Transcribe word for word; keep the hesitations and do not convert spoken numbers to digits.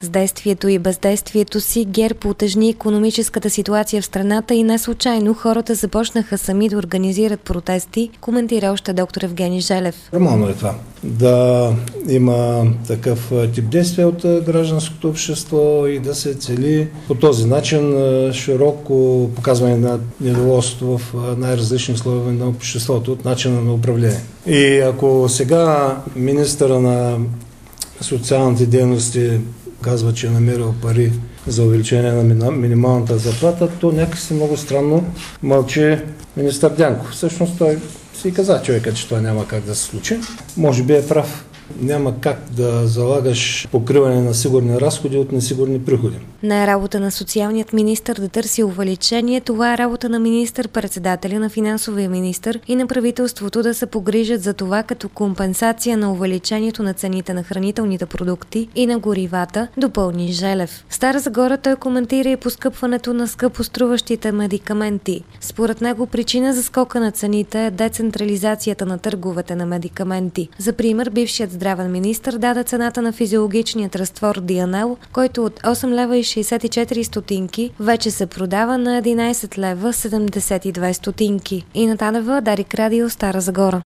С действието и бездействието си ГЕРБ утежни икономическата ситуация в страната и не случайно хората започнаха сами да организират протести, коментира още доктор Евгений Желев. Нормално е това. Да има такъв тип действие от гражданското общество и да се цели по този начин широко показване на недоволство в най-различни слоеве на обществото от начина на управление. И ако сега министъра на социалните дейности казва, че е намерил пари за увеличение на минималната заплата, то някакси много странно мълчи министър Дянков. Всъщност той си каза човека, че това няма как да се случи. Може би е прав. Няма как да залагаш покриване на сигурни разходи от несигурни приходи. Не е работа на социалният министър да търси увеличение, това е работа на министър-председателя, на финансовия министър и на правителството да се погрижат за това като компенсация на увеличението на цените на хранителните продукти и на горивата, допълни Желев. В Стара Загора той коментира и поскъпването на скъпоструващите медикаменти. Според него причина за скока на цените е децентрализацията на търговете на медикаменти. За пример, бившият здравен министър даде цената на физиологичният разтвор Дианел, който от осем лева и шейсет и четири стотинки вече се продава на единайсет лева седемдесет и две стотинки. Ина Танева, Дарик Радио, Стара Загора.